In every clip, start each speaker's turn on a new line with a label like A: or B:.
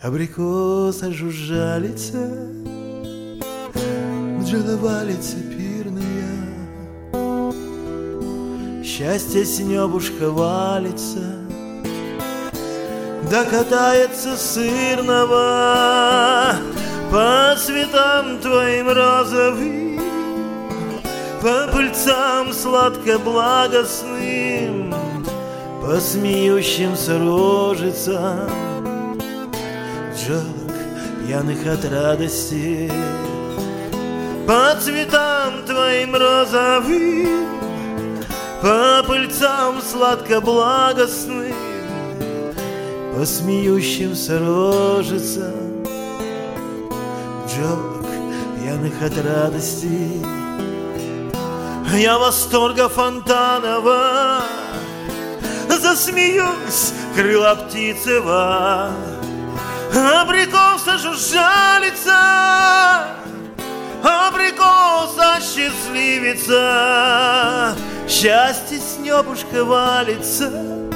A: Абрикоса жужжалица, бджоловалица пирная, счастье с небушка валится, да катается сырного по цветам твоим розовым, по пыльцам сладко-благостным, по смеющимся рожицам пчелок, пьяных от радости, по цветам твоим розовым, по пыльцам сладко-благостным, по смеющимся рожицам пчелок, пьяных от радости. Я восторга фонтанова засмеюсь, крыла птицева, абрикоса жужжалица, абрикоса счастливица, счастье с небушка валится,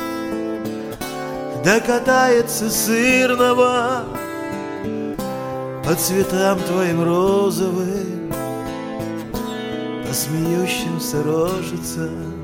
A: да катается сырного по цветам твоим розовым, по смеющимся рожицам.